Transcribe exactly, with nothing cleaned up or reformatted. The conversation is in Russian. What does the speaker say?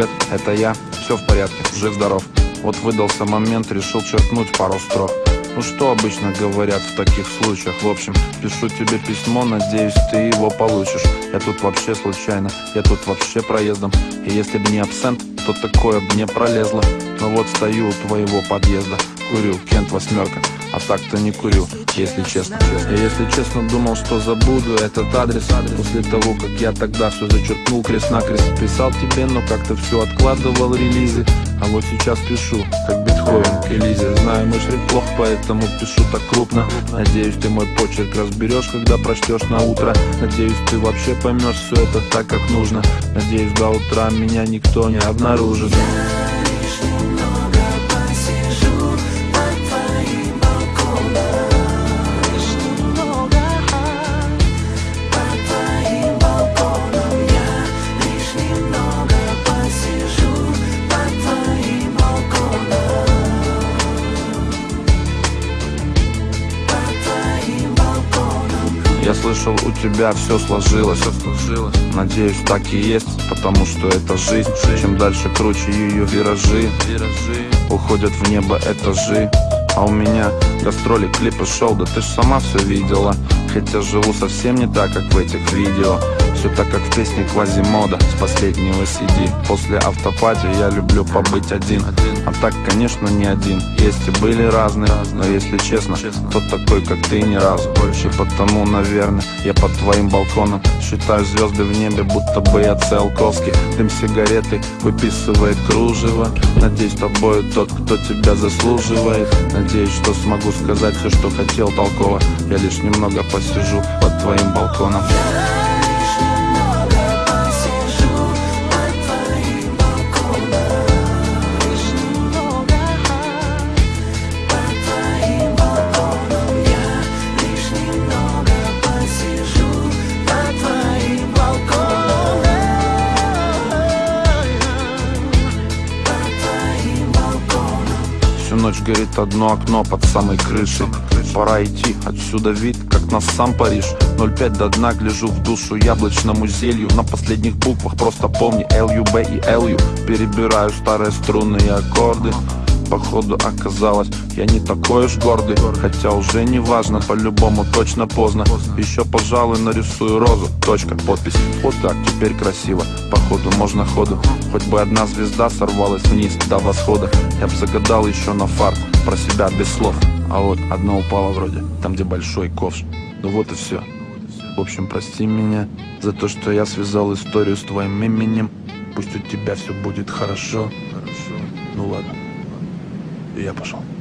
привет, это я, все в порядке, жив-здоров. Вот выдался момент, решил черкнуть пару строк. Ну что обычно говорят в таких случаях? В общем, пишу тебе письмо, надеюсь, ты его получишь. Я тут вообще случайно, я тут вообще проездом. И если б не абсент, то такое б не пролезло. Но вот стою у твоего подъезда, курю, Кент восьмерка. А так-то не курю, если честно. Я, если честно, думал, что забуду этот адрес после того, как я тогда все зачеркнул крест-накрест. Писал тебе, но как-то все откладывал релизы. А вот сейчас пишу, как Бетховен к Элизе. Знаю, мой шрифт плох, поэтому пишу так крупно. Надеюсь, ты мой почерк разберешь, когда прочтешь на утро. Надеюсь, ты вообще поймешь все это так, как нужно. Надеюсь, до утра меня никто не обнаружит. Я слышал, у тебя все сложилось, все сложилось. Надеюсь, так и есть, потому что это жизнь. Чем дальше круче ее виражи, виражи уходят в небо этажи. А у меня гастроли, клипы, шоу, да ты ж сама все видела. Хотя живу совсем не так, как в этих видео. Все так, как в песне Квазимода с последнего си ди. После автопати я люблю побыть один. А так, конечно, не один. Есть и были разные, но если честно, тот такой, как ты, ни разу. И потому, наверное, я под твоим балконом считаю звезды в небе, будто бы я Циолковский. Дым сигареты выписывает кружево. Надеюсь, тобою тот, кто тебя заслуживает. Надеюсь, что смогу сказать все, что хотел толково. Я лишь немного посижу под твоим балконом. Ночь горит одно окно под самой крышей. Пора идти, отсюда вид, как на сам Париж. ноль пять до дна, гляжу в душу яблочному зелью. На последних буквах просто помни эл ю би и эл ю. Перебираю старые струны и аккорды. Походу оказалось, я не такой уж гордый. Хотя уже не важно, по-любому точно поздно. Еще, пожалуй, нарисую розу, точка, подпись. Вот так, теперь красиво, походу можно ходу. Хоть бы одна звезда сорвалась вниз до восхода. Я б загадал еще на фарт, про себя без слов. А вот одна упала вроде, там где большой ковш. Ну вот и все. В общем, прости меня за то, что я связал историю с твоим именем. Пусть у тебя все будет хорошо. Ну ладно. И я пошел.